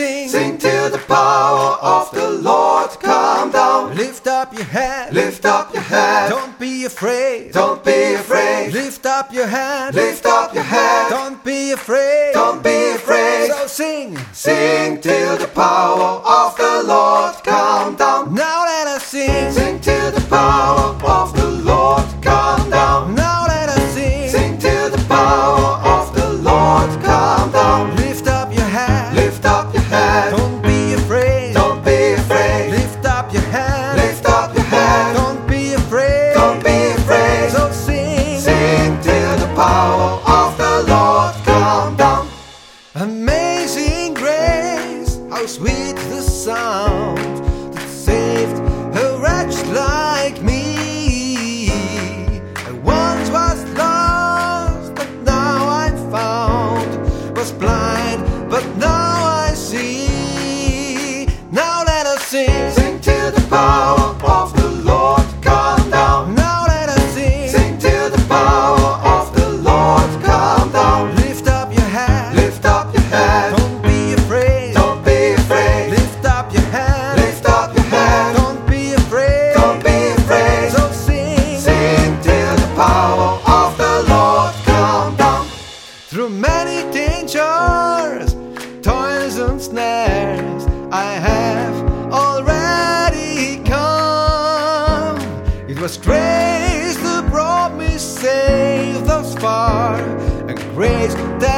sing. Sing till the power of the Lord come down. Lift up your head. Lift up your head. Don't be afraid. Don't be afraid. Lift up your head. Lift up your head. Don't be afraid. Don't be afraid. So sing. Sing till the power of the Lord come down. Now let us sing. Sing till the power of the Lord come down. Now let us sing. Sing till the power of the Lord come down. Lift up your head. Lift up your head. Don't be afraid. Don't be afraid. Lift up your head. Lift up your head. Don't be afraid. Don't be afraid. So sing. Sing till the power of the Lord come down. Amazing grace, how sweet the sound that saved a wretch like me. I once was lost, but now I'm found. Was blind, but now I see. Now let us sing. Sing till the power of the Lord come down. Now let us sing. Sing till the power of the Lord come down. Lift up your head. Lift up your head. Don't be afraid. Don't be afraid. Lift up your head. Lift up your head. Don't be afraid. Don't be afraid. So sing. Sing till the power of the Lord come down. Through many dangers, toils and snares, I have already come. It was grace that brought me safe thus far, and grace that